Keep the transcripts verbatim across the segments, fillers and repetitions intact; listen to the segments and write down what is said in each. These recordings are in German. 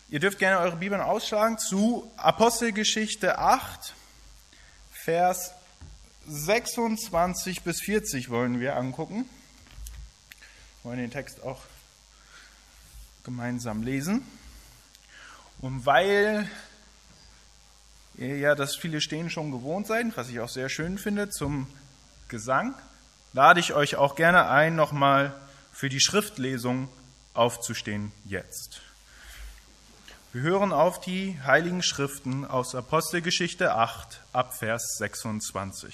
Ihr dürft gerne eure Bibeln ausschlagen zu Apostelgeschichte acht, Vers sechsundzwanzig bis vierzig wollen wir angucken. Wir wollen den Text auch gemeinsam lesen. Und weil ihr ja das viele Stehen schon gewohnt seid, was ich auch sehr schön finde, zum Gesang, lade ich euch auch gerne ein, nochmal für die Schriftlesung aufzustehen jetzt. Wir hören auf die Heiligen Schriften aus Apostelgeschichte acht, ab Vers sechsundzwanzig.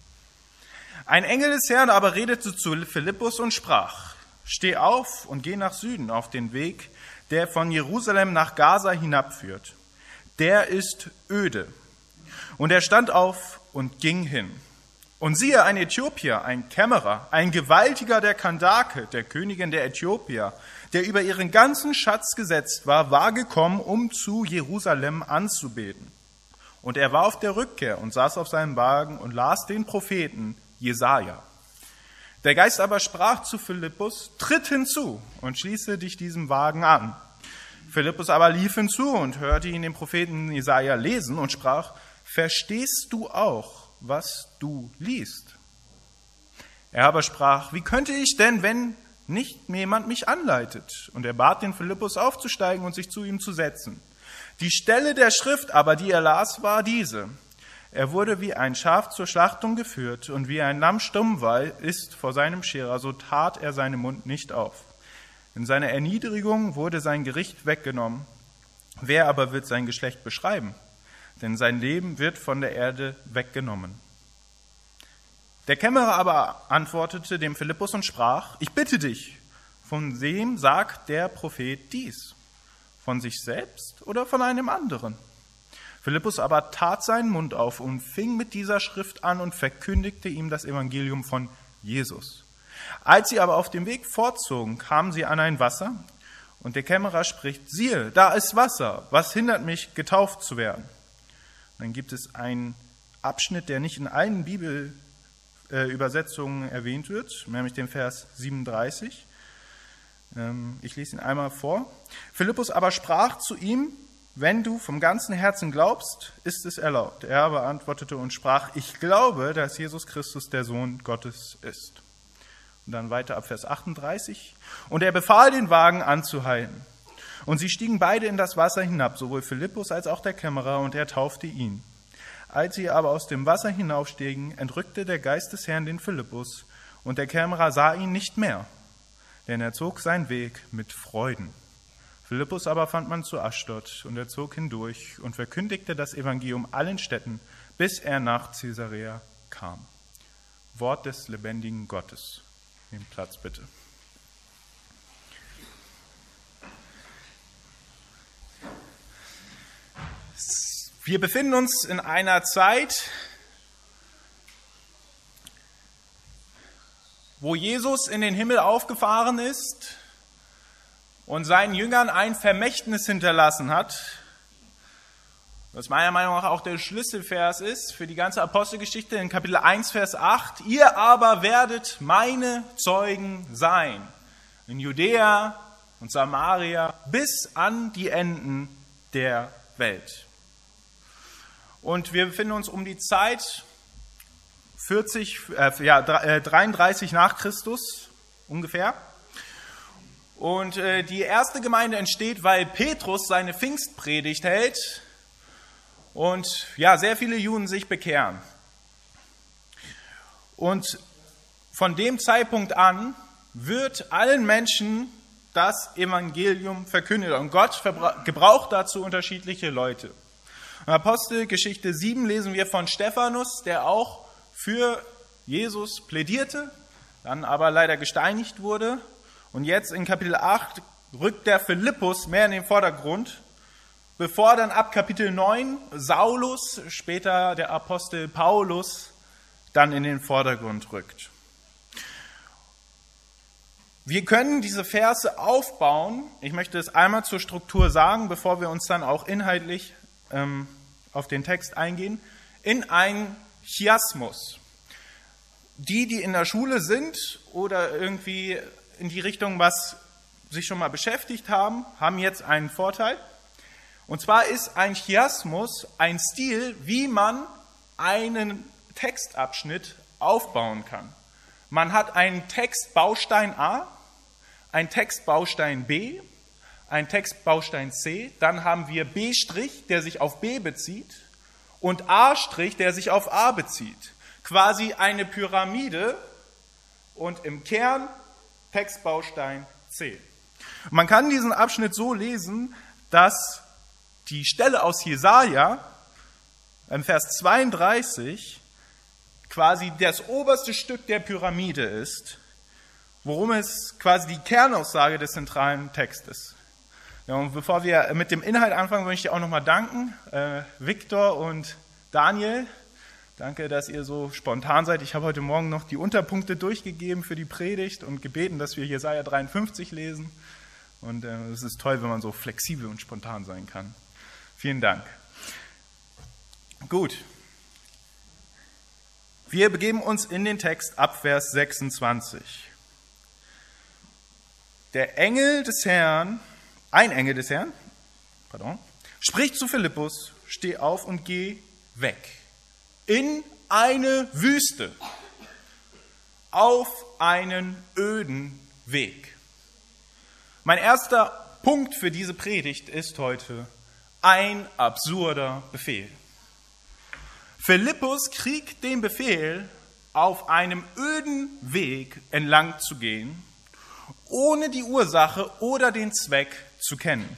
Ein Engel des Herrn aber redete zu Philippus und sprach: Steh auf und geh nach Süden auf den Weg, der von Jerusalem nach Gaza hinabführt. Der ist öde. Und er stand auf und ging hin. Und siehe, ein Äthiopier, ein Kämmerer, ein Gewaltiger der Kandake, der Königin der Äthiopier, der über ihren ganzen Schatz gesetzt war, war gekommen, um zu Jerusalem anzubeten. Und er war auf der Rückkehr und saß auf seinem Wagen und las den Propheten Jesaja. Der Geist aber sprach zu Philippus: Tritt hinzu und schließe dich diesem Wagen an. Philippus aber lief hinzu und hörte ihn den Propheten Jesaja lesen und sprach: Verstehst du auch, was du liest? Er aber sprach: Wie könnte ich denn, wenn nicht jemand mich anleitet? Und er bat den Philippus aufzusteigen und sich zu ihm zu setzen. Die Stelle der Schrift aber, die er las, war diese: Er wurde wie ein Schaf zur Schlachtung geführt, und wie ein Lamm stumm war, ist vor seinem Scherer, so tat er seinen Mund nicht auf. In seiner Erniedrigung wurde sein Gericht weggenommen. Wer aber wird sein Geschlecht beschreiben? Denn sein Leben wird von der Erde weggenommen. Der Kämmerer aber antwortete dem Philippus und sprach: Ich bitte dich, von wem sagt der Prophet dies? Von sich selbst oder von einem anderen? Philippus aber tat seinen Mund auf und fing mit dieser Schrift an und verkündigte ihm das Evangelium von Jesus. Als sie aber auf dem Weg fortzogen, kamen sie an ein Wasser, und der Kämmerer spricht: Siehe, da ist Wasser, was hindert mich, getauft zu werden? Dann gibt es einen Abschnitt, der nicht in allen Bibelübersetzungen erwähnt wird, nämlich den Vers siebenunddreißig. Ich lese ihn einmal vor. Philippus aber sprach zu ihm: Wenn du vom ganzen Herzen glaubst, ist es erlaubt. Er aber antwortete und sprach: Ich glaube, dass Jesus Christus der Sohn Gottes ist. Und dann weiter ab Vers achtunddreißig. Und er befahl, den Wagen anzuhalten. Und sie stiegen beide in das Wasser hinab, sowohl Philippus als auch der Kämmerer, und er taufte ihn. Als sie aber aus dem Wasser hinaufstiegen, entrückte der Geist des Herrn den Philippus, und der Kämmerer sah ihn nicht mehr, denn er zog seinen Weg mit Freuden. Philippus aber fand man zu Aschdod, und er zog hindurch und verkündigte das Evangelium allen Städten, bis er nach Caesarea kam. Wort des lebendigen Gottes. Nehmt Platz, bitte. Wir befinden uns in einer Zeit, wo Jesus in den Himmel aufgefahren ist und seinen Jüngern ein Vermächtnis hinterlassen hat, was meiner Meinung nach auch der Schlüsselvers ist für die ganze Apostelgeschichte in Kapitel eins, Vers acht. Ihr aber werdet meine Zeugen sein in Judäa und Samaria bis an die Enden der Welt. Und wir befinden uns um die Zeit vierzig, äh, ja, dreiunddreißig nach Christus ungefähr. Und äh, die erste Gemeinde entsteht, weil Petrus seine Pfingstpredigt hält und ja, sehr viele Juden sich bekehren. Und von dem Zeitpunkt an wird allen Menschen das Evangelium verkündet. Und Gott gebraucht dazu unterschiedliche Leute. In Apostelgeschichte sieben lesen wir von Stephanus, der auch für Jesus plädierte, dann aber leider gesteinigt wurde. Und jetzt in Kapitel acht rückt der Philippus mehr in den Vordergrund, bevor dann ab Kapitel neun Saulus, später der Apostel Paulus, dann in den Vordergrund rückt. Wir können diese Verse aufbauen. Ich möchte es einmal zur Struktur sagen, bevor wir uns dann auch inhaltlich ähm, auf den Text eingehen, in ein Chiasmus. Die, die in der Schule sind oder irgendwie in die Richtung was sich schon mal beschäftigt haben, haben jetzt einen Vorteil. Und zwar ist ein Chiasmus ein Stil, wie man einen Textabschnitt aufbauen kann. Man hat einen Textbaustein A, einen Textbaustein B, einen Textbaustein C, dann haben wir B', der sich auf B bezieht, und A', der sich auf A bezieht. Quasi eine Pyramide und im Kern Textbaustein C. Man kann diesen Abschnitt so lesen, dass die Stelle aus Jesaja im Vers zweiunddreißig quasi das oberste Stück der Pyramide ist, worum es quasi die Kernaussage des zentralen Textes. Ja, und bevor wir mit dem Inhalt anfangen, möchte ich auch nochmal danken, äh, Viktor und Daniel. Danke, dass ihr so spontan seid. Ich habe heute Morgen noch die Unterpunkte durchgegeben für die Predigt und gebeten, dass wir Jesaja dreiundfünfzig lesen. Und äh, es ist toll, wenn man so flexibel und spontan sein kann. Vielen Dank. Gut. Wir begeben uns in den Text ab Vers sechsundzwanzig. Der Engel des Herrn, ein Engel des Herrn, pardon, spricht zu Philippus, steh auf und geh weg. In eine Wüste, auf einen öden Weg. Mein erster Punkt für diese Predigt ist heute ein absurder Befehl. Philippus kriegt den Befehl, auf einem öden Weg entlang zu gehen, ohne die Ursache oder den Zweck zu kennen.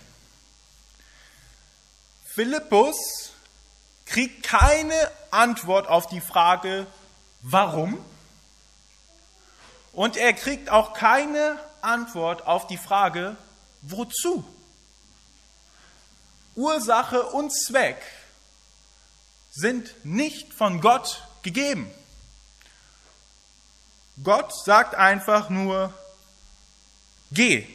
Philippus kriegt keine Antwort auf die Frage, warum? Und er kriegt auch keine Antwort auf die Frage, wozu? Ursache und Zweck sind nicht von Gott gegeben. Gott sagt einfach nur, geh.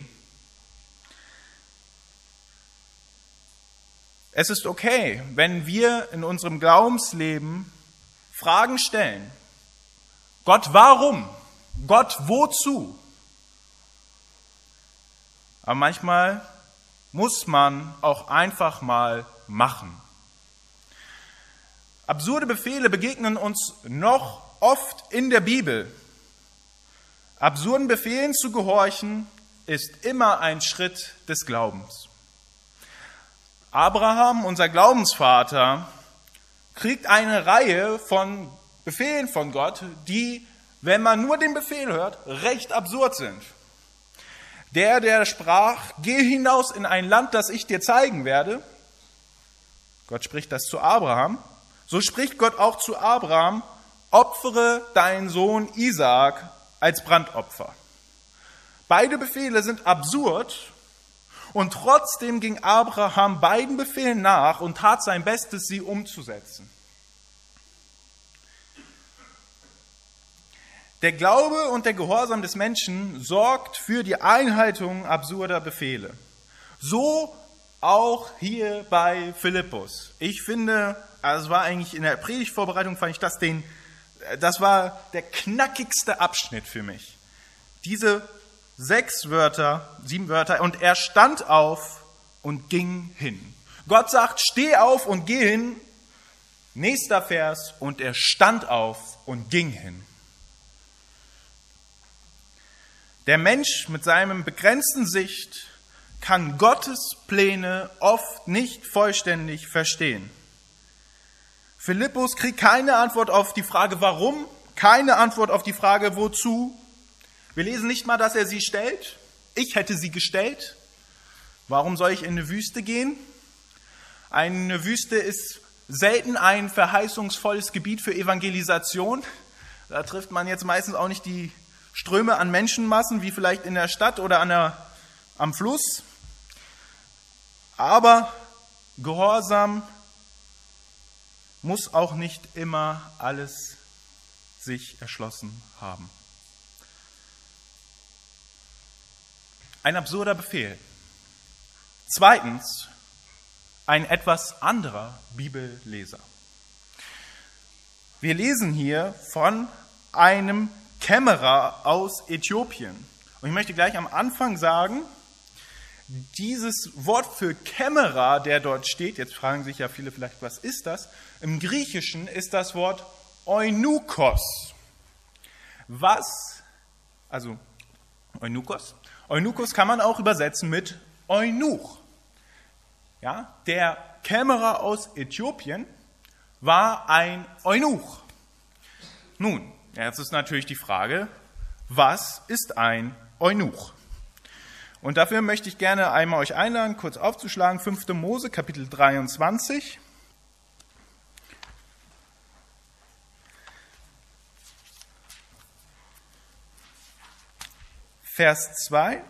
Es ist okay, wenn wir in unserem Glaubensleben Fragen stellen. Gott, warum? Gott, wozu? Aber manchmal muss man auch einfach mal machen. Absurde Befehle begegnen uns noch oft in der Bibel. Absurden Befehlen zu gehorchen ist immer ein Schritt des Glaubens. Abraham, unser Glaubensvater, kriegt eine Reihe von Befehlen von Gott, die, wenn man nur den Befehl hört, recht absurd sind. Der, der sprach, geh hinaus in ein Land, das ich dir zeigen werde. Gott spricht das zu Abraham. So spricht Gott auch zu Abraham, opfere deinen Sohn Isaak als Brandopfer. Beide Befehle sind absurd und trotzdem ging Abraham beiden Befehlen nach und tat sein Bestes, sie umzusetzen. Der Glaube und der Gehorsam des Menschen sorgt für die Einhaltung absurder Befehle. So auch hier bei Philippus. Ich finde, also es war eigentlich in der Predigtvorbereitung, fand ich das den, das war der knackigste Abschnitt für mich. Diese sechs Wörter, sieben Wörter, und er stand auf und ging hin. Gott sagt, steh auf und geh hin. Nächster Vers, und er stand auf und ging hin. Der Mensch mit seinem begrenzten Sicht kann Gottes Pläne oft nicht vollständig verstehen. Philippus kriegt keine Antwort auf die Frage, warum, keine Antwort auf die Frage, wozu. Wir lesen nicht mal, dass er sie stellt. Ich hätte sie gestellt. Warum soll ich in eine Wüste gehen? Eine Wüste ist selten ein verheißungsvolles Gebiet für Evangelisation. Da trifft man jetzt meistens auch nicht die Ströme an Menschenmassen, wie vielleicht in der Stadt oder an der, am Fluss. Aber Gehorsam muss auch nicht immer alles sich erschlossen haben. Ein absurder Befehl. Zweitens, ein etwas anderer Bibelleser. Wir lesen hier von einem Kämmerer aus Äthiopien. Und ich möchte gleich am Anfang sagen, dieses Wort für Kämmerer, der dort steht, jetzt fragen sich ja viele vielleicht, was ist das? Im Griechischen ist das Wort Eunuchos. Was, also Eunuchos, Eunuchos kann man auch übersetzen mit Eunuch. Ja, der Kämmerer aus Äthiopien war ein Eunuch. Nun, jetzt ist natürlich die Frage, was ist ein Eunuch? Und dafür möchte ich gerne einmal euch einladen, kurz aufzuschlagen, fünfte Mose, Kapitel dreiundzwanzig. Vers zwei.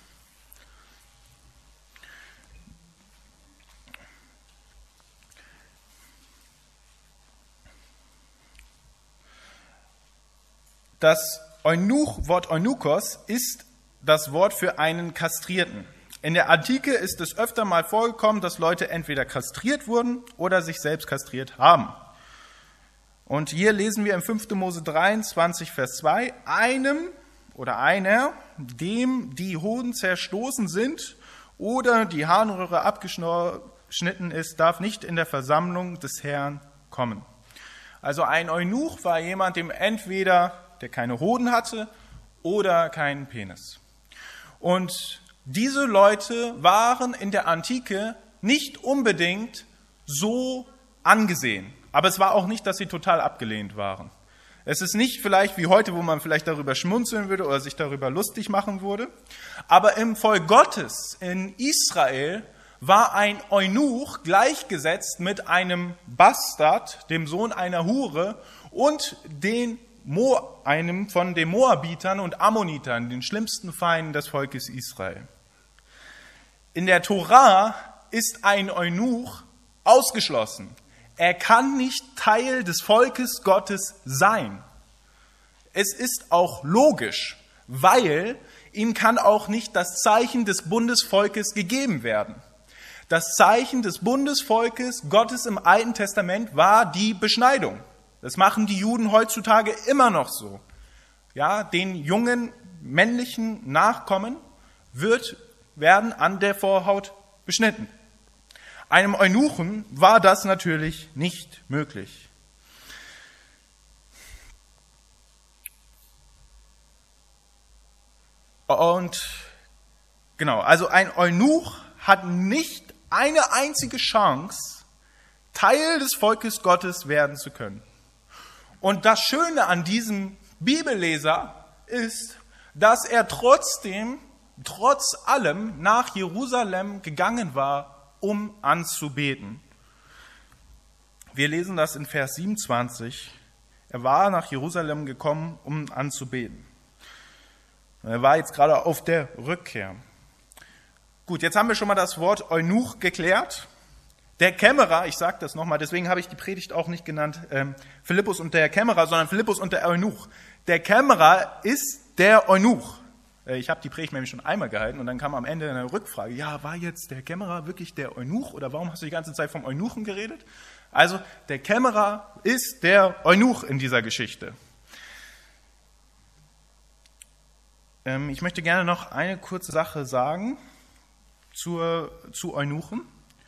Das Eunuch, Wort Eunuchos ist das Wort für einen Kastrierten. In der Antike ist es öfter mal vorgekommen, dass Leute entweder kastriert wurden oder sich selbst kastriert haben. Und hier lesen wir im fünfte Mose dreiundzwanzig, Vers zwei, einem oder einer, dem die Hoden zerstoßen sind oder die Harnröhre abgeschnitten ist, darf nicht in der Versammlung des Herrn kommen. Also ein Eunuch war jemand, dem entweder der keine Hoden hatte oder keinen Penis. Und diese Leute waren in der Antike nicht unbedingt so angesehen. Aber es war auch nicht, dass sie total abgelehnt waren. Es ist nicht vielleicht wie heute, wo man vielleicht darüber schmunzeln würde oder sich darüber lustig machen würde. Aber im Volk Gottes in Israel war ein Eunuch gleichgesetzt mit einem Bastard, dem Sohn einer Hure, und den Mo, einem von den Moabitern und Ammonitern, den schlimmsten Feinden des Volkes Israel. In der Tora ist ein Eunuch ausgeschlossen. Er kann nicht Teil des Volkes Gottes sein. Es ist auch logisch, weil ihm kann auch nicht das Zeichen des Bundesvolkes gegeben werden. Das Zeichen des Bundesvolkes Gottes im Alten Testament war die Beschneidung. Das machen die Juden heutzutage immer noch so. Ja, den jungen männlichen Nachkommen wird, werden an der Vorhaut beschnitten. Einem Eunuchen war das natürlich nicht möglich. Und genau, also ein Eunuch hat nicht eine einzige Chance, Teil des Volkes Gottes werden zu können. Und das Schöne an diesem Bibelleser ist, dass er trotzdem, trotz allem nach Jerusalem gegangen war, um anzubeten. Wir lesen das in Vers siebenundzwanzig. Er war nach Jerusalem gekommen, um anzubeten. Er war jetzt gerade auf der Rückkehr. Gut, jetzt haben wir schon mal das Wort Eunuch geklärt. Der Kämmerer, ich sage das nochmal, deswegen habe ich die Predigt auch nicht genannt, ähm, Philippus und der Kämmerer, sondern Philippus und der Eunuch. Der Kämmerer ist der Eunuch. Äh, ich habe die Predigt nämlich schon einmal gehalten und dann kam am Ende eine Rückfrage. Ja, war jetzt der Kämmerer wirklich der Eunuch oder warum hast du die ganze Zeit vom Eunuchen geredet? Also der Kämmerer ist der Eunuch in dieser Geschichte. Ähm, ich möchte gerne noch eine kurze Sache sagen zur, zu Eunuchen.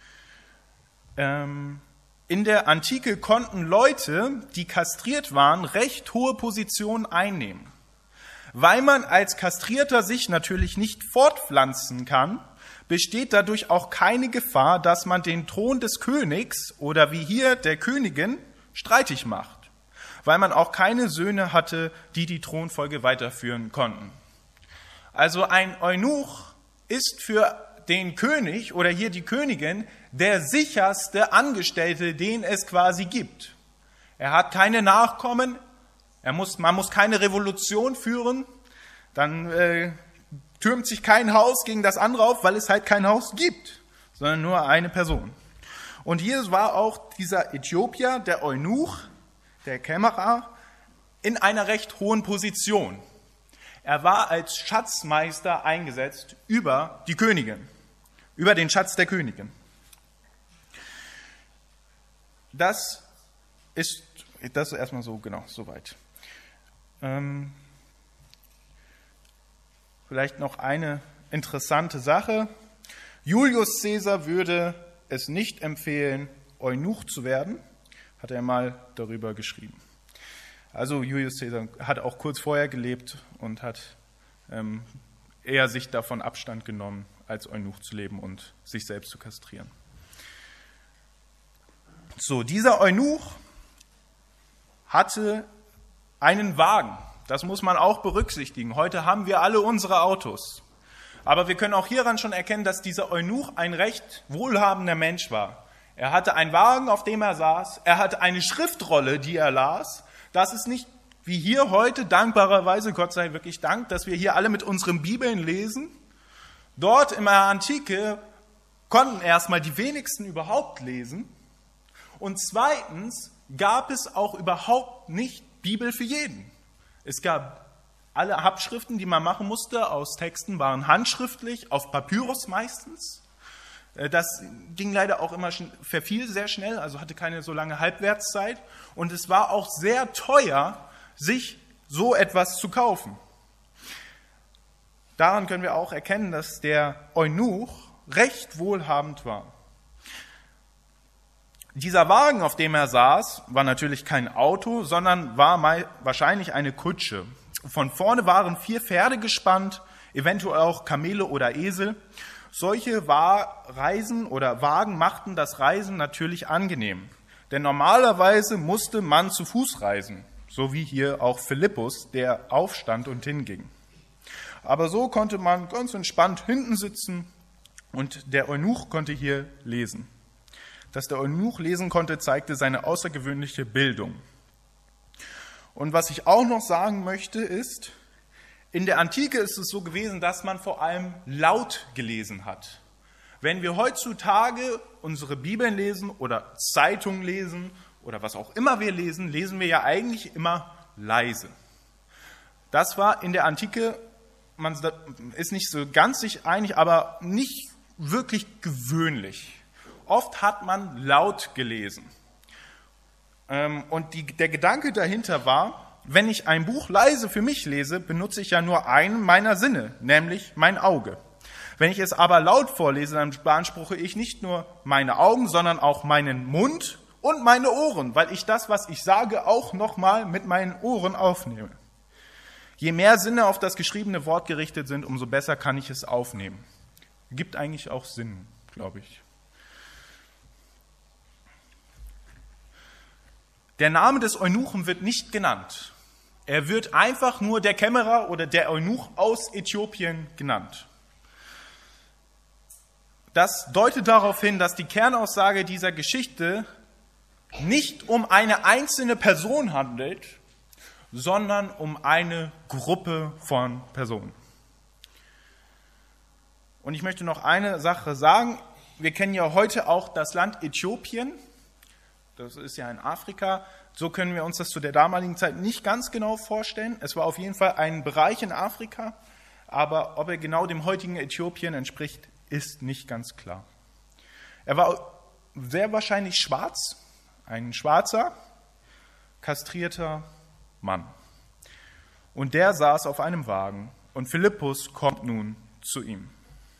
In der Antike konnten Leute, die kastriert waren, recht hohe Positionen einnehmen. Weil man als Kastrierter sich natürlich nicht fortpflanzen kann, besteht dadurch auch keine Gefahr, dass man den Thron des Königs oder wie hier der Königin streitig macht, weil man auch keine Söhne hatte, die die Thronfolge weiterführen konnten. Also ein Eunuch ist für den König oder hier die Königin der sicherste Angestellte, den es quasi gibt. Er hat keine Nachkommen, er muss, man muss keine Revolution führen, dann äh, türmt sich kein Haus gegen das andere auf, weil es halt kein Haus gibt, sondern nur eine Person. Und hier war auch dieser Äthiopier, der Eunuch, der Kämmerer, in einer recht hohen Position. Er war als Schatzmeister eingesetzt über die Königin, über den Schatz der Königin. Das ist, das ist erstmal so, genau, soweit. Ähm, vielleicht noch eine interessante Sache. Julius Caesar würde es nicht empfehlen, Eunuch zu werden, hat er mal darüber geschrieben. Also Julius Caesar hat auch kurz vorher gelebt und hat ähm, eher sich davon Abstand genommen, als Eunuch zu leben und sich selbst zu kastrieren. So, dieser Eunuch hatte einen Wagen. Das muss man auch berücksichtigen. Heute haben wir alle unsere Autos. Aber wir können auch hieran schon erkennen, dass dieser Eunuch ein recht wohlhabender Mensch war. Er hatte einen Wagen, auf dem er saß. Er hatte eine Schriftrolle, die er las. Das ist nicht wie hier heute, dankbarerweise, Gott sei wirklich Dank, dass wir hier alle mit unseren Bibeln lesen. Dort in der Antike konnten erstmal die wenigsten überhaupt lesen. Und zweitens gab es auch überhaupt nicht Bibel für jeden. Es gab alle Abschriften, die man machen musste aus Texten, waren handschriftlich, auf Papyrus meistens. Das ging leider auch immer, verfiel sehr schnell, also hatte keine so lange Halbwertszeit. Und es war auch sehr teuer, sich so etwas zu kaufen. Daran können wir auch erkennen, dass der Eunuch recht wohlhabend war. Dieser Wagen, auf dem er saß, war natürlich kein Auto, sondern war wahrscheinlich eine Kutsche. Von vorne waren vier Pferde gespannt, eventuell auch Kamele oder Esel. Solche Reisen oder Wagen machten das Reisen natürlich angenehm. Denn normalerweise musste man zu Fuß reisen, so wie hier auch Philippus, der aufstand und hinging. Aber so konnte man ganz entspannt hinten sitzen und der Eunuch konnte hier lesen. Dass der Eunuch lesen konnte, zeigte seine außergewöhnliche Bildung. Und was ich auch noch sagen möchte ist, in der Antike ist es so gewesen, dass man vor allem laut gelesen hat. Wenn wir heutzutage unsere Bibeln lesen oder Zeitungen lesen oder was auch immer wir lesen, lesen wir ja eigentlich immer leise. Das war in der Antike, man ist nicht so ganz sich einig, aber nicht wirklich gewöhnlich. Oft hat man laut gelesen. Und die, der Gedanke dahinter war, wenn ich ein Buch leise für mich lese, benutze ich ja nur einen meiner Sinne, nämlich mein Auge. Wenn ich es aber laut vorlese, dann beanspruche ich nicht nur meine Augen, sondern auch meinen Mund und meine Ohren, weil ich das, was ich sage, auch nochmal mit meinen Ohren aufnehme. Je mehr Sinne auf das geschriebene Wort gerichtet sind, umso besser kann ich es aufnehmen. Gibt eigentlich auch Sinn, glaube ich. Der Name des Eunuchen wird nicht genannt. Er wird einfach nur der Kämmerer oder der Eunuch aus Äthiopien genannt. Das deutet darauf hin, dass die Kernaussage dieser Geschichte nicht um eine einzelne Person handelt, sondern um eine Gruppe von Personen. Und ich möchte noch eine Sache sagen. Wir kennen ja heute auch das Land Äthiopien. Das ist ja in Afrika. So können wir uns das zu der damaligen Zeit nicht ganz genau vorstellen. Es war auf jeden Fall ein Bereich in Afrika, aber ob er genau dem heutigen Äthiopien entspricht, ist nicht ganz klar. Er war sehr wahrscheinlich schwarz, ein schwarzer, kastrierter Mann. Und der saß auf einem Wagen und Philippus kommt nun zu ihm.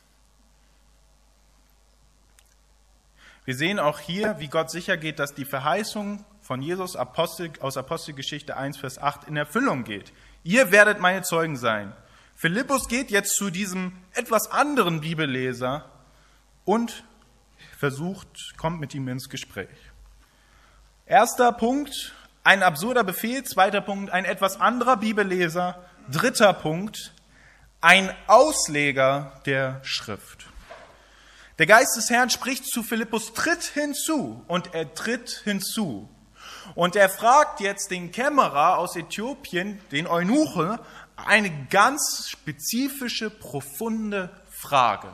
Wir sehen auch hier, wie Gott sicher geht, dass die Verheißung von Jesus Apostel, aus Apostelgeschichte eins, Vers acht in Erfüllung geht. Ihr werdet meine Zeugen sein. Philippus geht jetzt zu diesem etwas anderen Bibelleser und versucht, kommt mit ihm ins Gespräch. Erster Punkt, ein absurder Befehl. Zweiter Punkt, ein etwas anderer Bibelleser. Dritter Punkt, ein Ausleger der Schrift. Der Geist des Herrn spricht zu Philippus, tritt hinzu, und er tritt hinzu. Und er fragt jetzt den Kämmerer aus Äthiopien, den Eunuche, eine ganz spezifische, profunde Frage.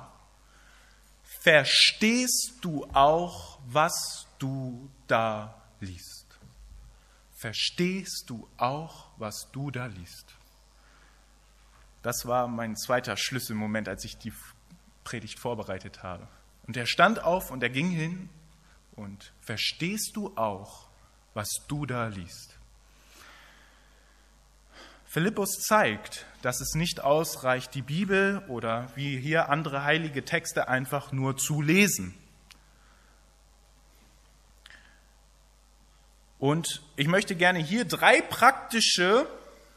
Verstehst du auch, was du da liest? Verstehst du auch, was du da liest? Das war mein zweiter Schlüsselmoment, als ich die Predigt vorbereitet habe. Und er stand auf und er ging hin und verstehst du auch, was du da liest? Philippus zeigt, dass es nicht ausreicht, die Bibel oder wie hier andere heilige Texte einfach nur zu lesen. Und ich möchte gerne hier drei praktische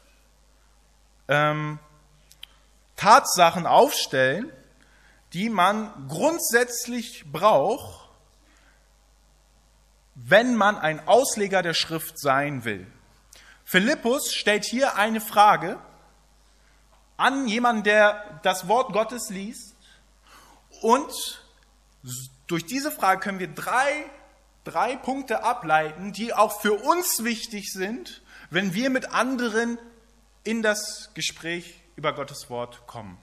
ähm, Tatsachen aufstellen, die man grundsätzlich braucht, wenn man ein Ausleger der Schrift sein will. Philippus stellt hier eine Frage an jemanden, der das Wort Gottes liest. Und durch diese Frage können wir drei, drei Punkte ableiten, die auch für uns wichtig sind, wenn wir mit anderen in das Gespräch über Gottes Wort kommen.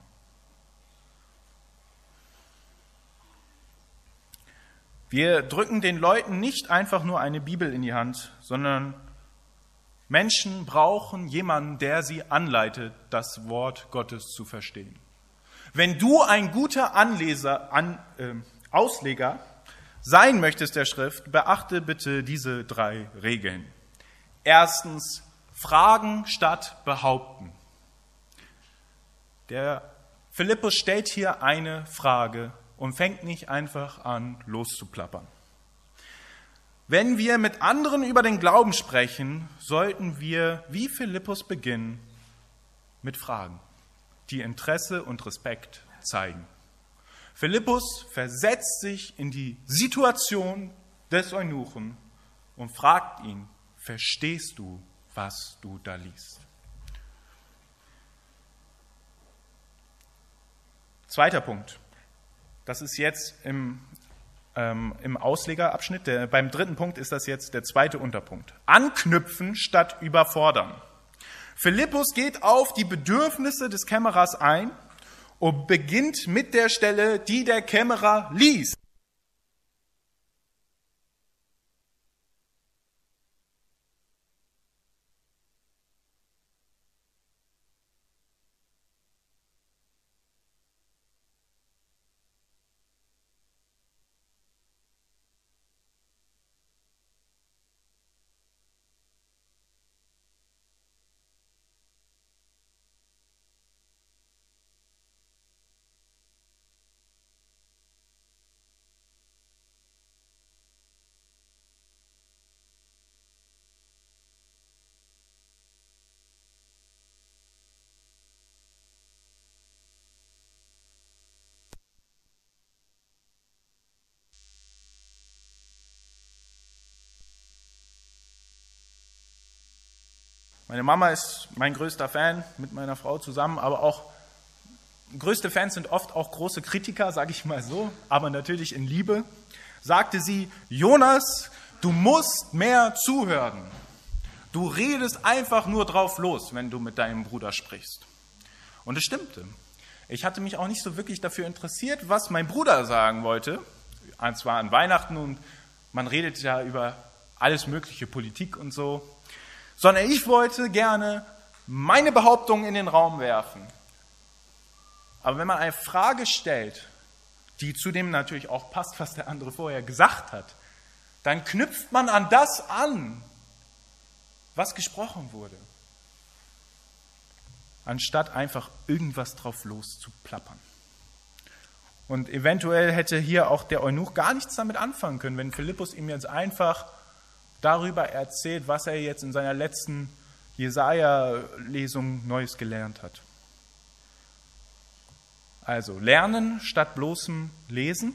Wir drücken den Leuten nicht einfach nur eine Bibel in die Hand, sondern Menschen brauchen jemanden, der sie anleitet, das Wort Gottes zu verstehen. Wenn du ein guter Anleser, an, äh, Ausleger sein möchtest der Schrift, beachte bitte diese drei Regeln. Erstens, fragen statt behaupten. Der Philippus stellt hier eine Frage und fängt nicht einfach an, loszuplappern. Wenn wir mit anderen über den Glauben sprechen, sollten wir wie Philippus beginnen mit Fragen, die Interesse und Respekt zeigen. Philippus versetzt sich in die Situation des Eunuchen und fragt ihn, verstehst du, was du da liest? Zweiter Punkt. Das ist jetzt im, ähm, im Auslegerabschnitt. Der, beim dritten Punkt ist das jetzt der zweite Unterpunkt. Anknüpfen statt überfordern. Philippus geht auf die Bedürfnisse des Kämmerers ein und beginnt mit der Stelle, die der Kämmerer liest. Meine Mama ist mein größter Fan, mit meiner Frau zusammen, aber auch größte Fans sind oft auch große Kritiker, sage ich mal so, aber natürlich in Liebe. Sagte sie, Jonas, du musst mehr zuhören. Du redest einfach nur drauf los, wenn du mit deinem Bruder sprichst. Und es stimmte. Ich hatte mich auch nicht so wirklich dafür interessiert, was mein Bruder sagen wollte. Und zwar an Weihnachten und man redet ja über alles mögliche, Politik und so. Sondern ich wollte gerne meine Behauptungen in den Raum werfen. Aber wenn man eine Frage stellt, die zu dem natürlich auch passt, was der andere vorher gesagt hat, dann knüpft man an das an, was gesprochen wurde, anstatt einfach irgendwas drauf loszuplappern. Und eventuell hätte hier auch der Eunuch gar nichts damit anfangen können, wenn Philippus ihm jetzt einfach darüber erzählt, was er jetzt in seiner letzten Jesaja-Lesung Neues gelernt hat. Also Lernen statt bloßem Lesen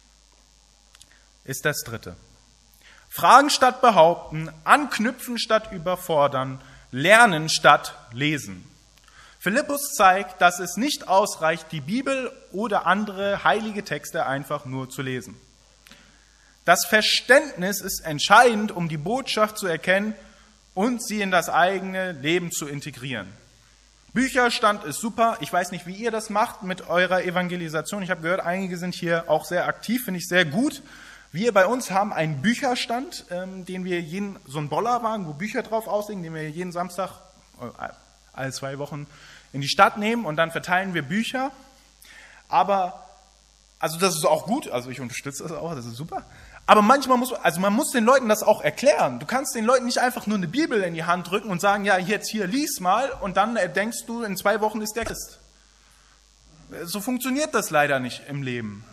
ist das Dritte. Fragen statt behaupten, anknüpfen statt überfordern, lernen statt lesen. Philippus zeigt, dass es nicht ausreicht, die Bibel oder andere heilige Texte einfach nur zu lesen. Das Verständnis ist entscheidend, um die Botschaft zu erkennen und sie in das eigene Leben zu integrieren. Bücherstand ist super. Ich weiß nicht, wie ihr das macht mit eurer Evangelisation. Ich habe gehört, einige sind hier auch sehr aktiv, finde ich sehr gut. Wir bei uns haben einen Bücherstand, ähm, den wir jeden, so einen Bollerwagen, wo Bücher drauf auslegen, den wir jeden Samstag, äh, alle zwei Wochen in die Stadt nehmen und dann verteilen wir Bücher. Aber Also das ist auch gut, also ich unterstütze das auch, das ist super. Aber manchmal muss, also man muss den Leuten das auch erklären. Du kannst den Leuten nicht einfach nur eine Bibel in die Hand drücken und sagen, ja, jetzt hier, lies mal, und dann denkst du, in zwei Wochen ist der Christ. So funktioniert das leider nicht im Leben.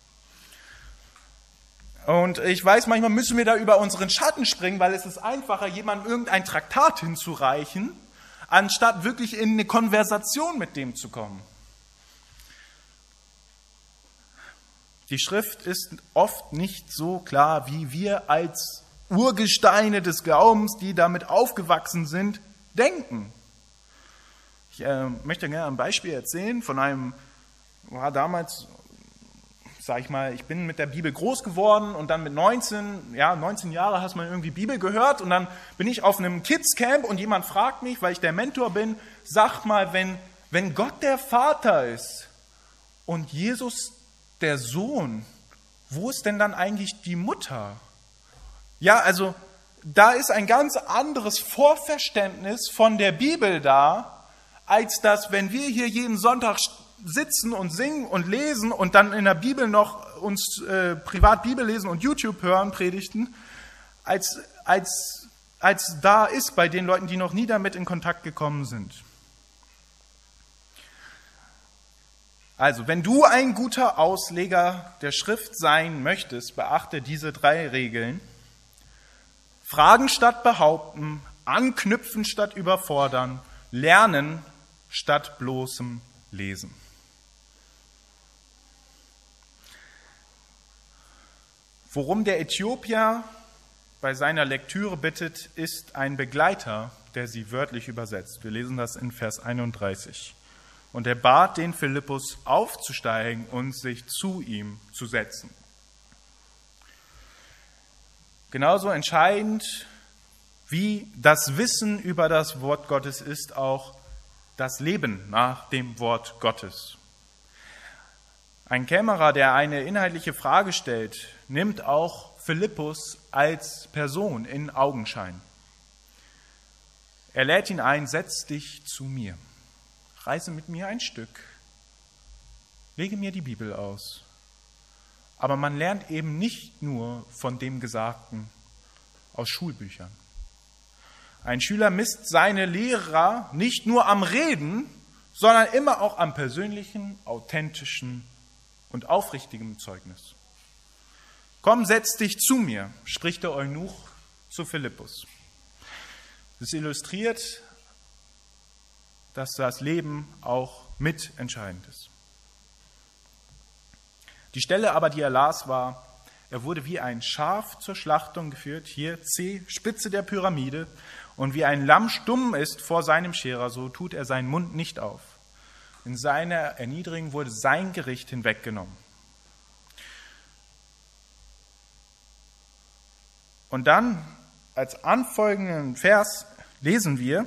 Und ich weiß, manchmal müssen wir da über unseren Schatten springen, weil es ist einfacher, jemandem irgendein Traktat hinzureichen, anstatt wirklich in eine Konversation mit dem zu kommen. Die Schrift ist oft nicht so klar, wie wir als Urgesteine des Glaubens, die damit aufgewachsen sind, denken. Ich äh, möchte gerne ein Beispiel erzählen von einem, war damals, sag ich mal, ich bin mit der Bibel groß geworden und dann mit neunzehn, ja, neunzehn Jahre hast man irgendwie Bibel gehört und dann bin ich auf einem Kids-Camp und jemand fragt mich, weil ich der Mentor bin, sag mal, wenn, wenn Gott der Vater ist und Jesus der Sohn, wo ist denn dann eigentlich die Mutter? Ja, also da ist ein ganz anderes Vorverständnis von der Bibel da, als das, wenn wir hier jeden Sonntag sitzen und singen und lesen und dann in der Bibel noch uns äh, privat Bibel lesen und YouTube hören, Predigten, als, als, als da ist bei den Leuten, die noch nie damit in Kontakt gekommen sind. Also, wenn du ein guter Ausleger der Schrift sein möchtest, beachte diese drei Regeln. Fragen statt behaupten, anknüpfen statt überfordern, lernen statt bloßem Lesen. Worum der Äthiopier bei seiner Lektüre bittet, ist ein Begleiter, der sie wörtlich übersetzt. Wir lesen das in Vers einunddreißig. Und er bat den Philippus aufzusteigen und sich zu ihm zu setzen. Genauso entscheidend wie das Wissen über das Wort Gottes ist auch das Leben nach dem Wort Gottes. Ein Kämmerer, der eine inhaltliche Frage stellt, nimmt auch Philippus als Person in Augenschein. Er lädt ihn ein, setz dich zu mir. Reise mit mir ein Stück, lege mir die Bibel aus. Aber man lernt eben nicht nur von dem Gesagten aus Schulbüchern. Ein Schüler misst seine Lehrer nicht nur am Reden, sondern immer auch am persönlichen, authentischen und aufrichtigen Zeugnis. Komm, setz dich zu mir, spricht der Eunuch zu Philippus. Das illustriert, dass das Leben auch mitentscheidend ist. Die Stelle aber, die er las, war, er wurde wie ein Schaf zur Schlachtung geführt, hier C, Spitze der Pyramide, und wie ein Lamm stumm ist vor seinem Scherer, so tut er seinen Mund nicht auf. In seiner Erniedrigung wurde sein Gericht hinweggenommen. Und dann, als anfolgenden Vers, lesen wir,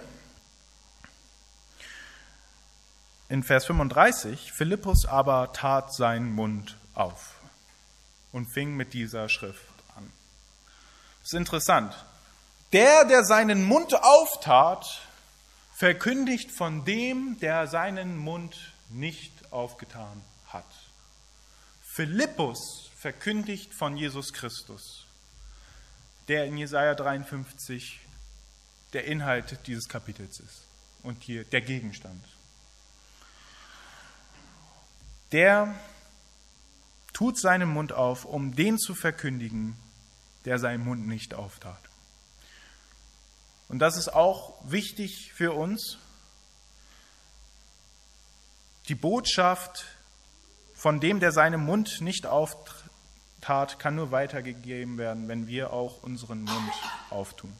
in Vers fünfunddreißig, Philippus aber tat seinen Mund auf und fing mit dieser Schrift an. Das ist interessant. Der, der seinen Mund auftat, verkündigt von dem, der seinen Mund nicht aufgetan hat. Philippus verkündigt von Jesus Christus, der in Jesaja dreiundfünfzig der Inhalt dieses Kapitels ist und hier der Gegenstand. Der tut seinen Mund auf, um den zu verkündigen, der seinen Mund nicht auftat. Und das ist auch wichtig für uns. Die Botschaft von dem, der seinen Mund nicht auftat, kann nur weitergegeben werden, wenn wir auch unseren Mund auftun.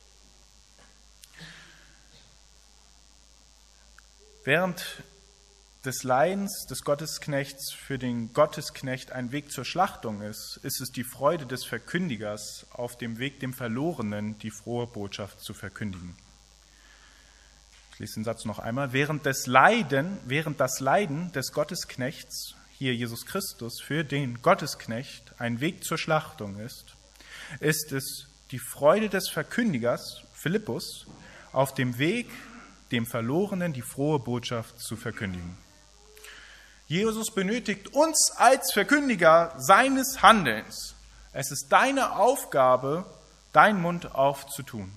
Während des Leidens des Gottesknechts für den Gottesknecht ein Weg zur Schlachtung ist, ist es die Freude des Verkündigers, auf dem Weg dem Verlorenen die frohe Botschaft zu verkündigen. Ich lese den Satz noch einmal. Während des Leiden, während das Leiden des Gottesknechts, hier Jesus Christus, für den Gottesknecht ein Weg zur Schlachtung ist, ist es die Freude des Verkündigers, Philippus, auf dem Weg dem Verlorenen die frohe Botschaft zu verkündigen. Jesus benötigt uns als Verkündiger seines Handelns. Es ist deine Aufgabe, deinen Mund aufzutun.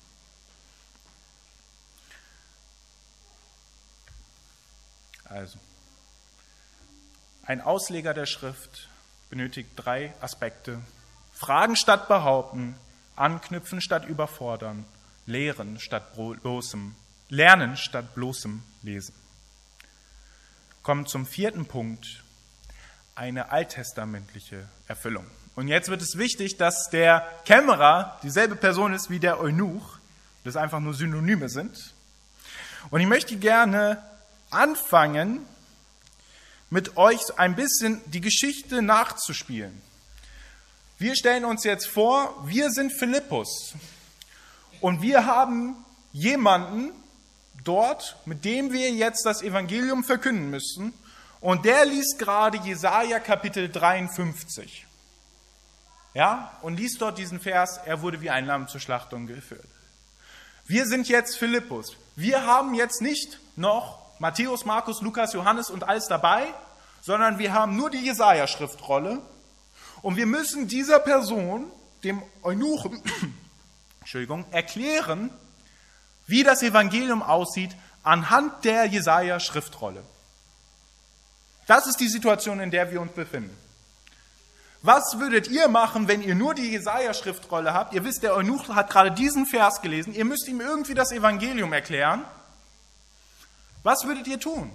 Also, ein Ausleger der Schrift benötigt drei Aspekte. Fragen statt behaupten, anknüpfen statt überfordern, lehren statt bloßem, lernen statt bloßem Lesen. Kommen zum vierten Punkt, eine alttestamentliche Erfüllung. Und jetzt wird es wichtig, dass der Kämmerer dieselbe Person ist wie der Eunuch, das einfach nur Synonyme sind. Und ich möchte gerne anfangen, mit euch ein bisschen die Geschichte nachzuspielen. Wir stellen uns jetzt vor, wir sind Philippus und wir haben jemanden dort, mit dem wir jetzt das Evangelium verkünden müssen, und der liest gerade Jesaja Kapitel dreiundfünfzig. Ja, und liest dort diesen Vers, er wurde wie ein Lamm zur Schlachtung geführt. Wir sind jetzt Philippus. Wir haben jetzt nicht noch Matthäus, Markus, Lukas, Johannes und alles dabei, sondern wir haben nur die Jesaja-Schriftrolle und wir müssen dieser Person, dem Eunuchen, Entschuldigung, erklären, wie das Evangelium aussieht anhand der Jesaja-Schriftrolle. Das ist die Situation, in der wir uns befinden. Was würdet ihr machen, wenn ihr nur die Jesaja-Schriftrolle habt? Ihr wisst, der Eunuch hat gerade diesen Vers gelesen. Ihr müsst ihm irgendwie das Evangelium erklären. Was würdet ihr tun?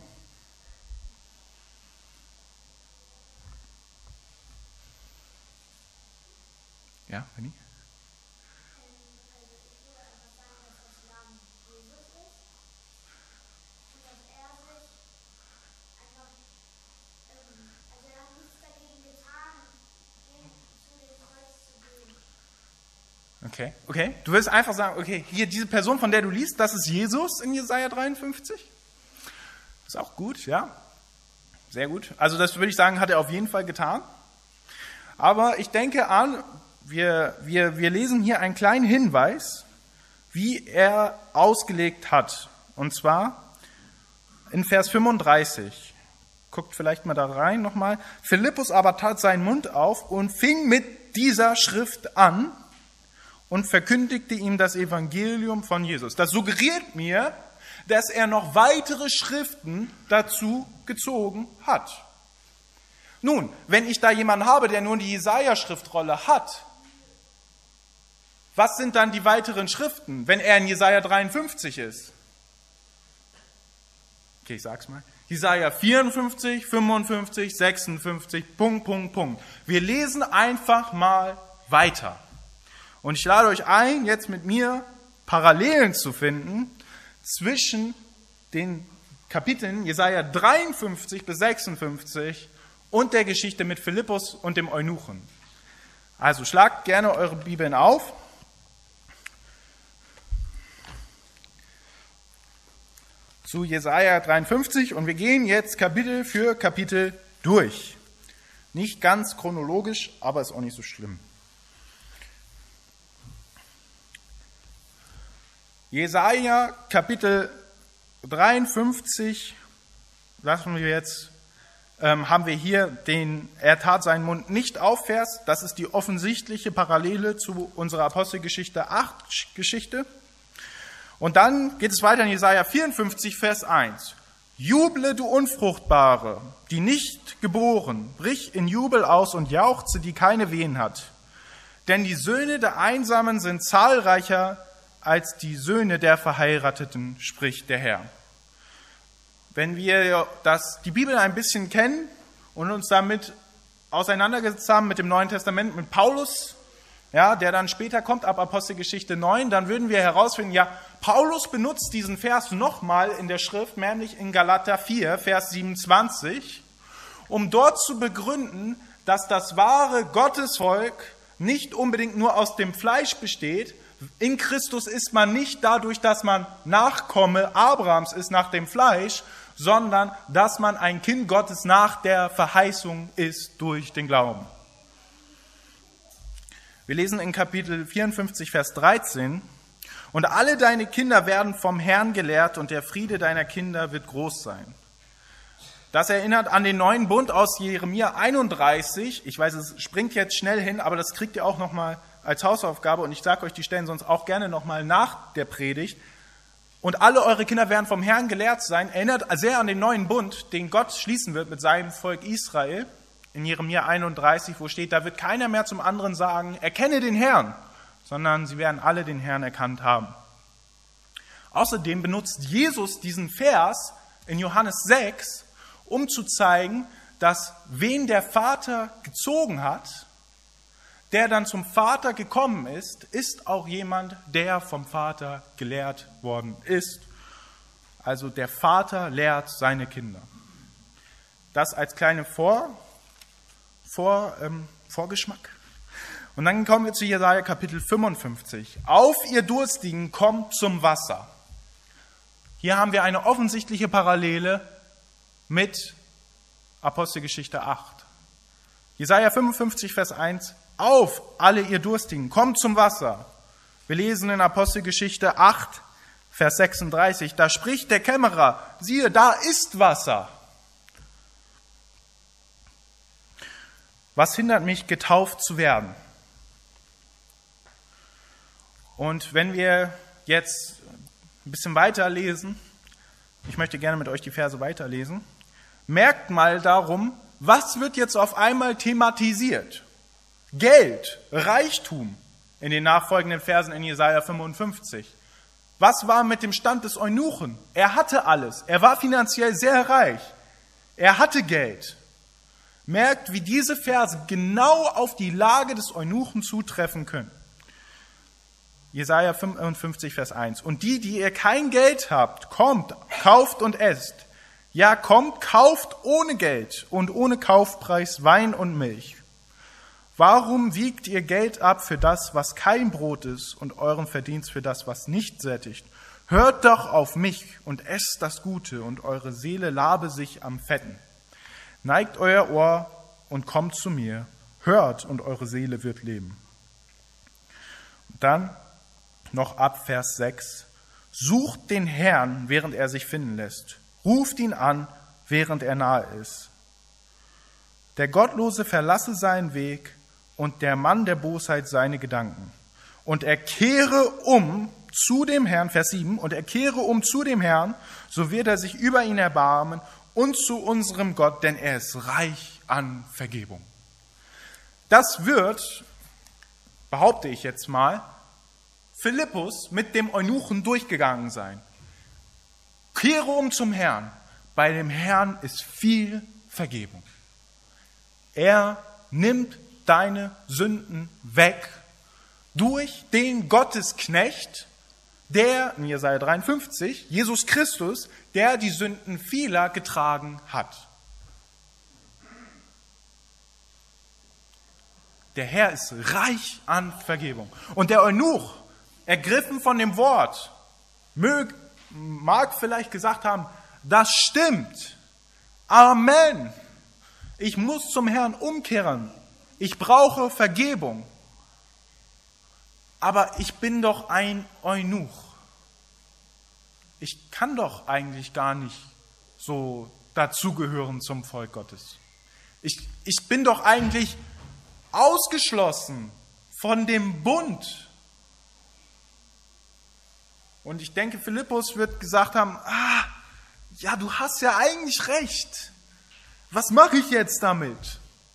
Ja, Benni? Okay, okay. Du willst einfach sagen, okay, hier diese Person, von der du liest, das ist Jesus in Jesaja dreiundfünfzig? Ist auch gut, ja. Sehr gut. Also das würde ich sagen, hat er auf jeden Fall getan. Aber ich denke an, wir, wir, wir lesen hier einen kleinen Hinweis, wie er ausgelegt hat. Und zwar in Vers fünfunddreißig. Guckt vielleicht mal da rein nochmal. Philippus aber tat seinen Mund auf und fing mit dieser Schrift an und verkündigte ihm das Evangelium von Jesus. Das suggeriert mir, dass er noch weitere Schriften dazu gezogen hat. Nun, wenn ich da jemanden habe, der nur die Jesaja-Schriftrolle hat, was sind dann die weiteren Schriften, wenn er in Jesaja dreiundfünfzig ist? Okay, ich sag's mal. Jesaja vierundfünfzig, fünfundfünfzig, sechsundfünfzig, Punkt, Punkt, Punkt. Wir lesen einfach mal weiter. Und ich lade euch ein, jetzt mit mir Parallelen zu finden zwischen den Kapiteln Jesaja dreiundfünfzig bis sechsundfünfzig und der Geschichte mit Philippus und dem Eunuchen. Also schlagt gerne eure Bibeln auf. Zu Jesaja dreiundfünfzig und wir gehen jetzt Kapitel für Kapitel durch. Nicht ganz chronologisch, aber ist auch nicht so schlimm. Jesaja Kapitel dreiundfünfzig, lassen wir jetzt, ähm, haben wir hier den, er tat seinen Mund nicht auf Vers, das ist die offensichtliche Parallele zu unserer Apostelgeschichte acht Geschichte. Und dann geht es weiter in Jesaja vierundfünfzig, Vers eins. Juble, du Unfruchtbare, die nicht geboren, brich in Jubel aus und jauchze, die keine Wehen hat. Denn die Söhne der Einsamen sind zahlreicher als die Söhne der Verheirateten, spricht der Herr. Wenn wir das, die Bibel ein bisschen kennen und uns damit auseinandergesetzt haben mit dem Neuen Testament, mit Paulus, ja, der dann später kommt, ab Apostelgeschichte neun, dann würden wir herausfinden, ja, Paulus benutzt diesen Vers nochmal in der Schrift, nämlich in Galater vier, Vers siebenundzwanzig, um dort zu begründen, dass das wahre Gottesvolk nicht unbedingt nur aus dem Fleisch besteht. In Christus ist man nicht dadurch, dass man Nachkomme Abrahams ist nach dem Fleisch, sondern dass man ein Kind Gottes nach der Verheißung ist durch den Glauben. Wir lesen in Kapitel vierundfünfzig, Vers dreizehn, und alle deine Kinder werden vom Herrn gelehrt und der Friede deiner Kinder wird groß sein. Das erinnert an den neuen Bund aus Jeremia einunddreißig. Ich weiß, es springt jetzt schnell hin, aber das kriegt ihr auch nochmal als Hausaufgabe. Und ich sage euch die Stellen sonst auch gerne nochmal nach der Predigt. Und alle eure Kinder werden vom Herrn gelehrt sein. Erinnert sehr an den neuen Bund, den Gott schließen wird mit seinem Volk Israel. In Jeremia einunddreißig, wo steht, da wird keiner mehr zum anderen sagen, erkenne den Herrn, sondern sie werden alle den Herrn erkannt haben. Außerdem benutzt Jesus diesen Vers in Johannes sechs, um zu zeigen, dass wen der Vater gezogen hat, der dann zum Vater gekommen ist, ist auch jemand, der vom Vater gelehrt worden ist. Also der Vater lehrt seine Kinder. Das als kleine Vor, Vor, ähm, Vorgeschmack. Und dann kommen wir zu Jesaja Kapitel fünfundfünfzig. Auf ihr Durstigen, kommt zum Wasser. Hier haben wir eine offensichtliche Parallele mit Apostelgeschichte acht. Jesaja fünfundfünfzig, Vers eins. Auf, alle ihr Durstigen, kommt zum Wasser. Wir lesen in Apostelgeschichte acht, Vers sechsunddreißig. Da spricht der Kämmerer, siehe, da ist Wasser. Was hindert mich, getauft zu werden? Und wenn wir jetzt ein bisschen weiterlesen, ich möchte gerne mit euch die Verse weiterlesen, merkt mal darum, was wird jetzt auf einmal thematisiert? Geld, Reichtum in den nachfolgenden Versen in Jesaja fünfundfünfzig. Was war mit dem Stand des Eunuchen? Er hatte alles. Er war finanziell sehr reich. Er hatte Geld. Merkt, wie diese Verse genau auf die Lage des Eunuchen zutreffen können. Jesaja fünfundfünfzig, Vers eins. Und die, die ihr kein Geld habt, kommt, kauft und esst. Ja, kommt, kauft ohne Geld und ohne Kaufpreis Wein und Milch. Warum wiegt ihr Geld ab für das, was kein Brot ist, und euren Verdienst für das, was nicht sättigt? Hört doch auf mich und esst das Gute, und eure Seele labe sich am Fetten. Neigt euer Ohr und kommt zu mir. Hört, und eure Seele wird leben. Und dann noch ab Vers sechs. Sucht den Herrn, während er sich finden lässt. Ruft ihn an, während er nahe ist. Der Gottlose verlasse seinen Weg und der Mann der Bosheit seine Gedanken. Und er kehre um zu dem Herrn, Vers sieben, und er kehre um zu dem Herrn, so wird er sich über ihn erbarmen, und zu unserem Gott, denn er ist reich an Vergebung. Das wird, behaupte ich jetzt mal, Philippus mit dem Eunuchen durchgegangen sein. Kehre um zum Herrn. Bei dem Herrn ist viel Vergebung. Er nimmt deine Sünden weg durch den Gottesknecht, der, in Jesaja dreiundfünfzig, Jesus Christus, der die Sünden vieler getragen hat. Der Herr ist reich an Vergebung. Und der Eunuch, ergriffen von dem Wort, mög, mag vielleicht gesagt haben, das stimmt. Amen. Ich muss zum Herrn umkehren. Ich brauche Vergebung. Aber ich bin doch ein Eunuch. Ich kann doch eigentlich gar nicht so dazugehören zum Volk Gottes. Ich, ich bin doch eigentlich ausgeschlossen von dem Bund. Und ich denke, Philippus wird gesagt haben, ah, ja, du hast ja eigentlich recht. Was mache ich jetzt damit?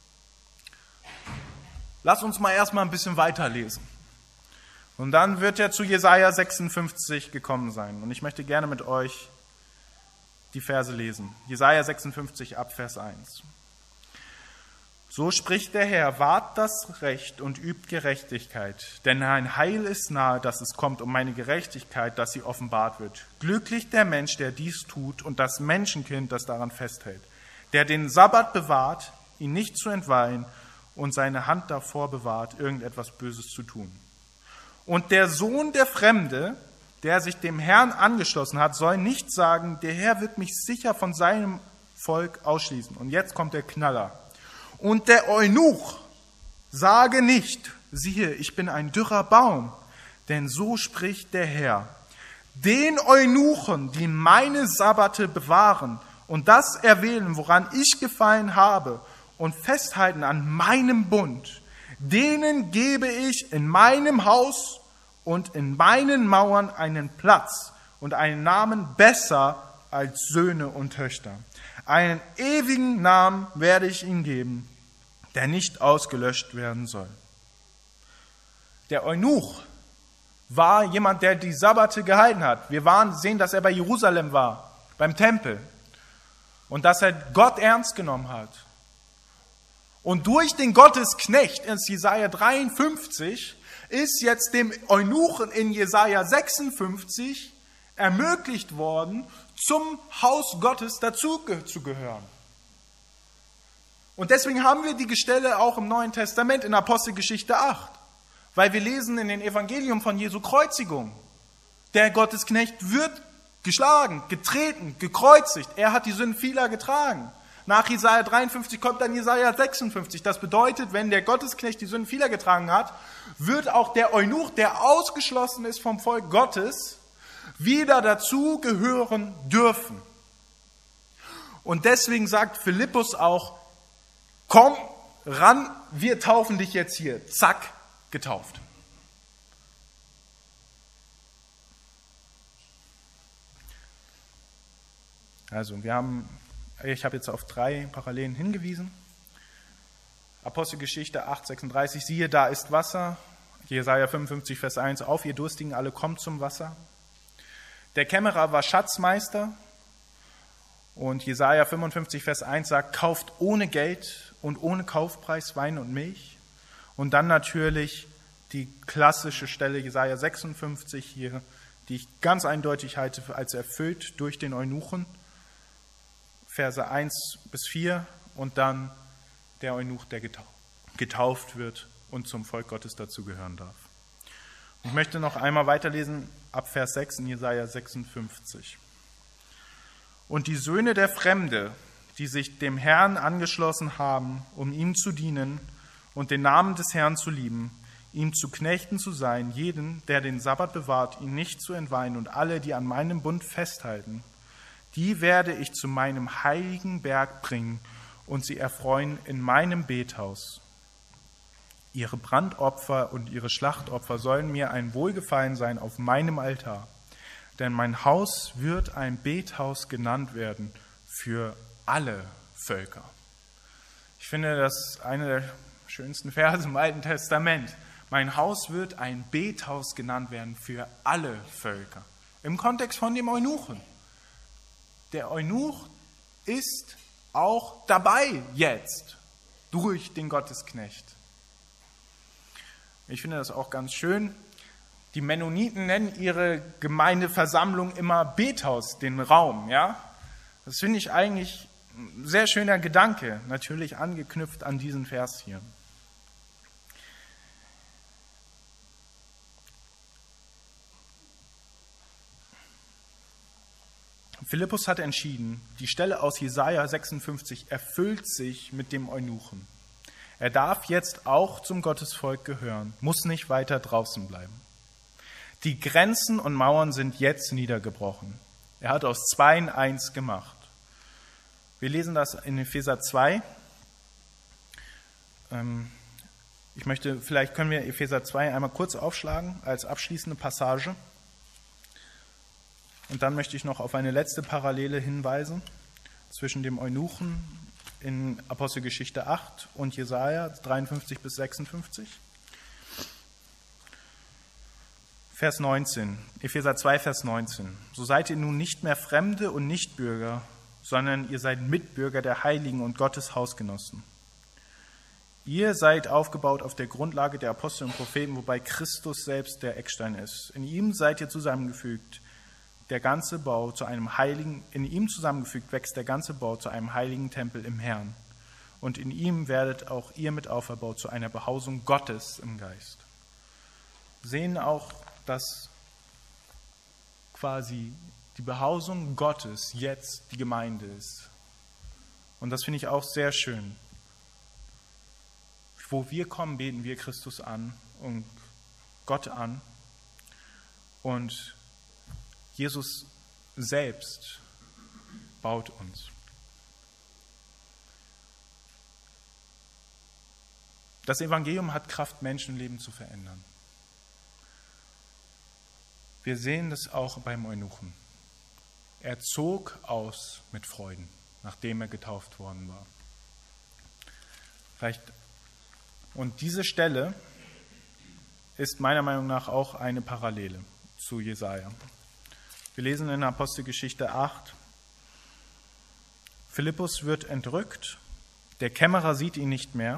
Lass uns mal erstmal ein bisschen weiterlesen. Und dann wird er zu Jesaja sechsundfünfzig gekommen sein. Und ich möchte gerne mit euch die Verse lesen. Jesaja sechsundfünfzig ab Vers eins. So spricht der Herr, wahrt das Recht und übt Gerechtigkeit, denn ein Heil ist nahe, dass es kommt, um meine Gerechtigkeit, dass sie offenbart wird. Glücklich der Mensch, der dies tut, und das Menschenkind, das daran festhält, der den Sabbat bewahrt, ihn nicht zu entweihen, und seine Hand davor bewahrt, irgendetwas Böses zu tun. Und der Sohn der Fremde, der sich dem Herrn angeschlossen hat, soll nicht sagen, der Herr wird mich sicher von seinem Volk ausschließen. Und jetzt kommt der Knaller. Und der Eunuch sage nicht, siehe, ich bin ein dürrer Baum, denn so spricht der Herr. Den Eunuchen, die meine Sabbate bewahren und das erwählen, woran ich gefallen habe, und festhalten an meinem Bund, denen gebe ich in meinem Haus und in meinen Mauern einen Platz und einen Namen besser als Söhne und Töchter. Einen ewigen Namen werde ich ihnen geben, der nicht ausgelöscht werden soll. Der Eunuch war jemand, der die Sabbate gehalten hat. Wir waren, sehen, dass er bei Jerusalem war, beim Tempel, und dass er Gott ernst genommen hat. Und durch den Gottesknecht in Jesaja dreiundfünfzig ist jetzt dem Eunuchen in Jesaja sechsundfünfzig ermöglicht worden, zum Haus Gottes dazu zu gehören. Und deswegen haben wir die Stelle auch im Neuen Testament in Apostelgeschichte acht. Weil wir lesen in den Evangelium von Jesu Kreuzigung. Der Gottesknecht wird geschlagen, getreten, gekreuzigt. Er hat die Sünden vieler getragen. Nach Jesaja dreiundfünfzig kommt dann Jesaja sechsundfünfzig. Das bedeutet, wenn der Gottesknecht die Sünden vieler getragen hat, wird auch der Eunuch, der ausgeschlossen ist vom Volk Gottes, wieder dazu gehören dürfen. Und deswegen sagt Philippus auch, komm ran, wir taufen dich jetzt hier. Zack, getauft. Also, wir haben, ich habe jetzt auf drei Parallelen hingewiesen. Apostelgeschichte acht sechsunddreißig, siehe, da ist Wasser. Jesaja fünfundfünfzig, Vers eins, auf, ihr Durstigen alle, kommt zum Wasser. Der Kämmerer war Schatzmeister. Und Jesaja fünfundfünfzig, Vers eins sagt, kauft ohne Geld und ohne Kaufpreis Wein und Milch. Und dann natürlich die klassische Stelle Jesaja sechsundfünfzig hier, die ich ganz eindeutig halte als erfüllt durch den Eunuchen. Verse eins bis vier und dann der Eunuch, der getauft wird und zum Volk Gottes dazugehören darf. Ich möchte noch einmal weiterlesen ab Vers sechs in Jesaja sechsundfünfzig. Und die Söhne der Fremde, die sich dem Herrn angeschlossen haben, um ihm zu dienen und den Namen des Herrn zu lieben, ihm zu Knechten zu sein, jeden, der den Sabbat bewahrt, ihn nicht zu entweihen, und alle, die an meinem Bund festhalten, die werde ich zu meinem heiligen Berg bringen und sie erfreuen in meinem Bethaus. Ihre Brandopfer und ihre Schlachtopfer sollen mir ein Wohlgefallen sein auf meinem Altar. Denn mein Haus wird ein Bethaus genannt werden für alle Völker. Ich finde, das ist eine der schönsten Verse im Alten Testament. Mein Haus wird ein Bethaus genannt werden für alle Völker. Im Kontext von dem Eunuchen. Der Eunuch ist auch dabei jetzt durch den Gottesknecht. Ich finde das auch ganz schön. Die Mennoniten nennen ihre Gemeindeversammlung immer Bethaus, den Raum. Ja? Das finde ich eigentlich ein sehr schöner Gedanke, natürlich angeknüpft an diesen Vers hier. Philippus hat entschieden, die Stelle aus Jesaja sechsundfünfzig erfüllt sich mit dem Eunuchen. Er darf jetzt auch zum Gottesvolk gehören, muss nicht weiter draußen bleiben. Die Grenzen und Mauern sind jetzt niedergebrochen. Er hat aus zwei eins gemacht. Wir lesen das in Epheser zwei. Ich möchte, vielleicht können wir Epheser zwei einmal kurz aufschlagen als abschließende Passage. Und dann möchte ich noch auf eine letzte Parallele hinweisen zwischen dem Eunuchen in Apostelgeschichte acht und Jesaja dreiundfünfzig bis sechsundfünfzig. Vers neunzehn, Epheser zwei, Vers neunzehn. So seid ihr nun nicht mehr Fremde und Nichtbürger, sondern ihr seid Mitbürger der Heiligen und Gottes Hausgenossen. Ihr seid aufgebaut auf der Grundlage der Apostel und Propheten, wobei Christus selbst der Eckstein ist. In ihm seid ihr zusammengefügt, der ganze Bau zu einem heiligen, in ihm zusammengefügt wächst der ganze Bau zu einem heiligen Tempel im Herrn. Und in ihm werdet auch ihr mit auferbaut zu einer Behausung Gottes im Geist. Wir sehen auch, dass quasi die Behausung Gottes jetzt die Gemeinde ist. Und das finde ich auch sehr schön. Wo wir kommen, beten wir Christus an und Gott an. Und Jesus selbst baut uns. Das Evangelium hat Kraft, Menschenleben zu verändern. Wir sehen das auch beim Eunuchen. Er zog aus mit Freuden, nachdem er getauft worden war. Vielleicht, und diese Stelle ist meiner Meinung nach auch eine Parallele zu Jesaja. Wir lesen in Apostelgeschichte acht, Philippus wird entrückt, der Kämmerer sieht ihn nicht mehr.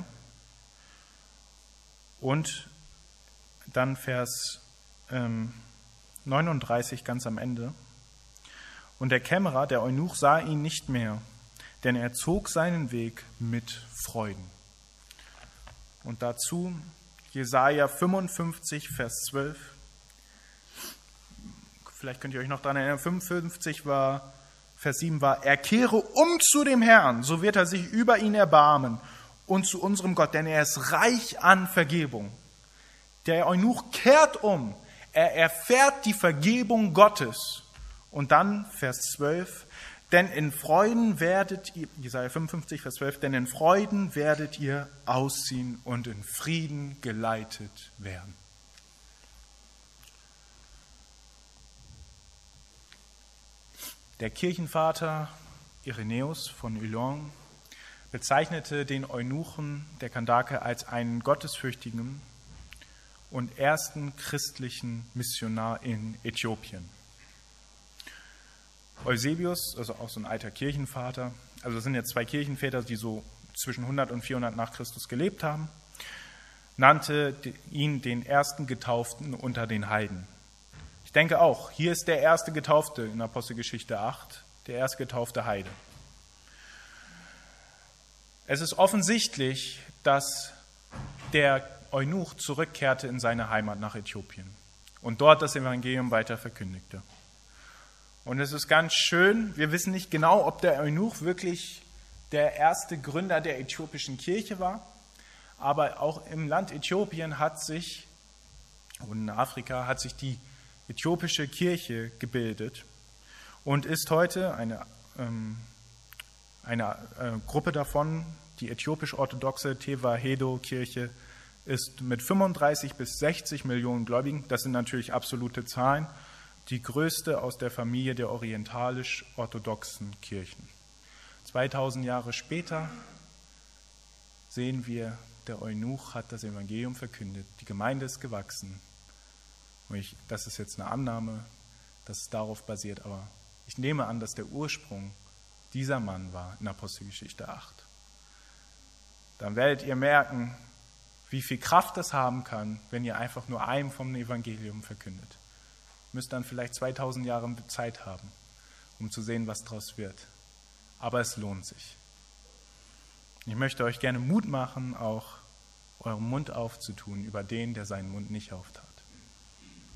Und dann Vers ähm, neununddreißig ganz am Ende. Und der Kämmerer, der Eunuch, sah ihn nicht mehr, denn er zog seinen Weg mit Freuden. Und dazu Jesaja fünfundfünfzig, Vers zwölf. Vielleicht könnt ihr euch noch daran erinnern, fünfundfünfzig war, Vers sieben war, er kehre um zu dem Herrn, so wird er sich über ihn erbarmen und zu unserem Gott, denn er ist reich an Vergebung. Der Eunuch kehrt um, er erfährt die Vergebung Gottes. Und dann Vers zwölf, denn in Freuden werdet ihr, Jesaja fünfundfünfzig, Vers zwölf, denn in Freuden werdet ihr ausziehen und in Frieden geleitet werden. Der Kirchenvater Irenäus von Lyon bezeichnete den Eunuchen der Kandake als einen gottesfürchtigen und ersten christlichen Missionar in Äthiopien. Eusebius, also auch so ein alter Kirchenvater, also das sind jetzt zwei Kirchenväter, die so zwischen hundert und vierhundert nach Christus gelebt haben, nannte ihn den ersten Getauften unter den Heiden. Ich denke auch, hier ist der erste Getaufte in Apostelgeschichte acht, der erste getaufte Heide. Es ist offensichtlich, dass der Eunuch zurückkehrte in seine Heimat nach Äthiopien und dort das Evangelium weiter verkündigte. Und es ist ganz schön, wir wissen nicht genau, ob der Eunuch wirklich der erste Gründer der äthiopischen Kirche war, aber auch im Land Äthiopien hat sich, und in Afrika hat sich die äthiopische Kirche gebildet und ist heute eine, ähm, eine äh, Gruppe davon, die äthiopisch-orthodoxe Tewahedo-Kirche, ist mit fünfunddreißig bis sechzig Millionen Gläubigen, das sind natürlich absolute Zahlen, die größte aus der Familie der orientalisch-orthodoxen Kirchen. zweitausend Jahre später sehen wir, der Eunuch hat das Evangelium verkündet, die Gemeinde ist gewachsen. Und ich, das ist jetzt eine Annahme, dass es darauf basiert, aber ich nehme an, dass der Ursprung dieser Mann war in Apostelgeschichte acht. Dann werdet ihr merken, wie viel Kraft das haben kann, wenn ihr einfach nur einem vom Evangelium verkündet. Ihr müsst dann vielleicht zweitausend Jahre Zeit haben, um zu sehen, was daraus wird. Aber es lohnt sich. Ich möchte euch gerne Mut machen, auch euren Mund aufzutun über den, der seinen Mund nicht auftat.